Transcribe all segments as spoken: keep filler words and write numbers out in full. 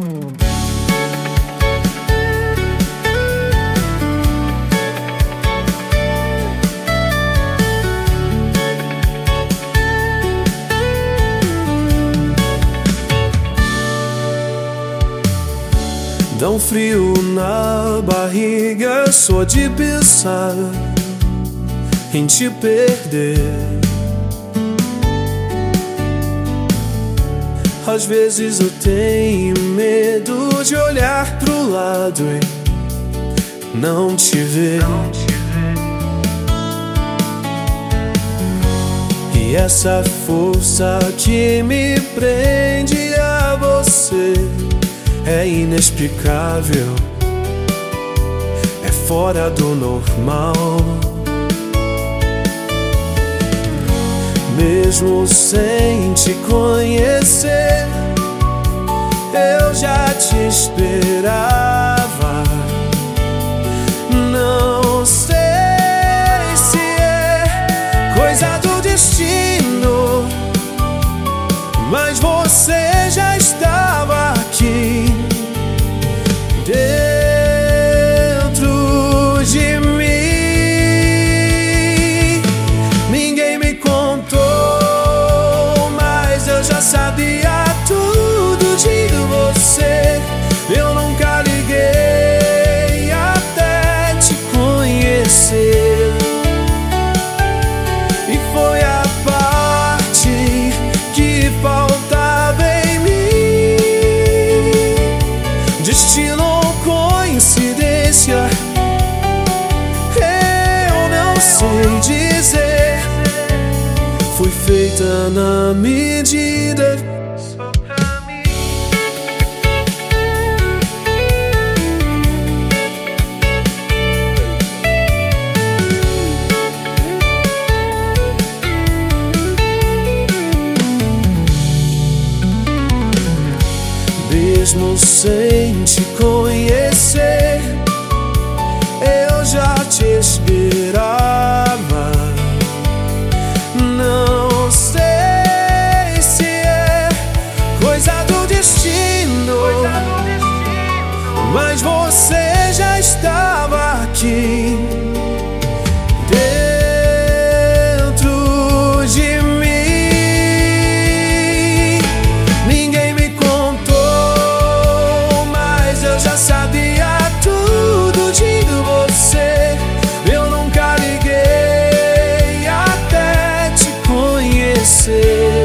Dá um frio na barriga só de pensar em te perder. Às vezes eu tenho medo de olhar pro lado e não te ver. E essa força que me prende a você é inexplicável, é fora do normal. Mesmo sem te conhecer, eu já te esperava. Não sei se é coisa do destino, mas você já estava aqui dentro de mim. Ninguém me contou, mas eu já sabia tudo de você. Eu nunca liguei até te conhecer. E foi a parte que faltava em mim. Destino ou coincidência, eu não sei dizer. Foi feita na medida só pra mim. Mesmo sem te conhecer, eu já te esperava. Não sei se é coisa do destino, mas você já estava aqui dentro de mim. Ninguém me contou, mas eu já sabia tudo de você. Eu nunca liguei até te conhecer.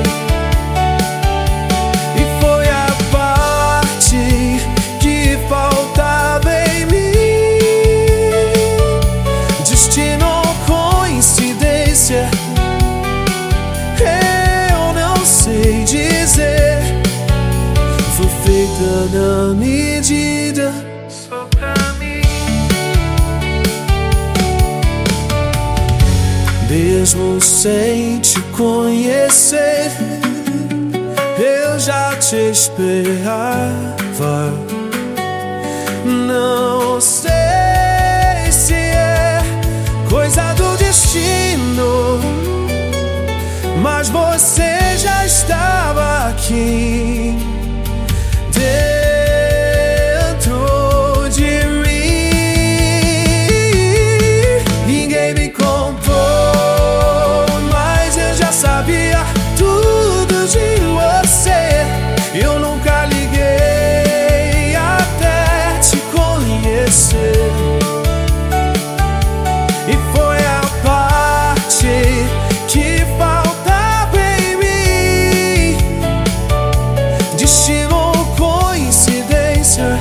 E foi a parte que faltava em mim. Destino ou coincidência, eu não sei dizer. Foi feita na medida só pra mim. Mesmo sem te conhecer, eu já te esperava. Não sei se é coisa do destino, mas você já estava aqui dentro de mim. Ninguém me contou, mas eu já sabia tudo de você. Eu nunca liguei até te conhecer. E foi a parte que faltava em mim. Destino ou coincidência,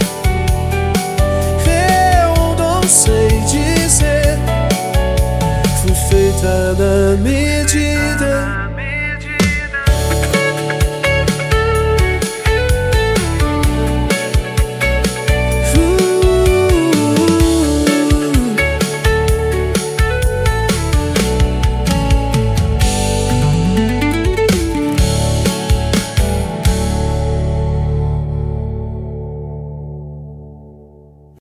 eu não sei dizer. Foi feita na medida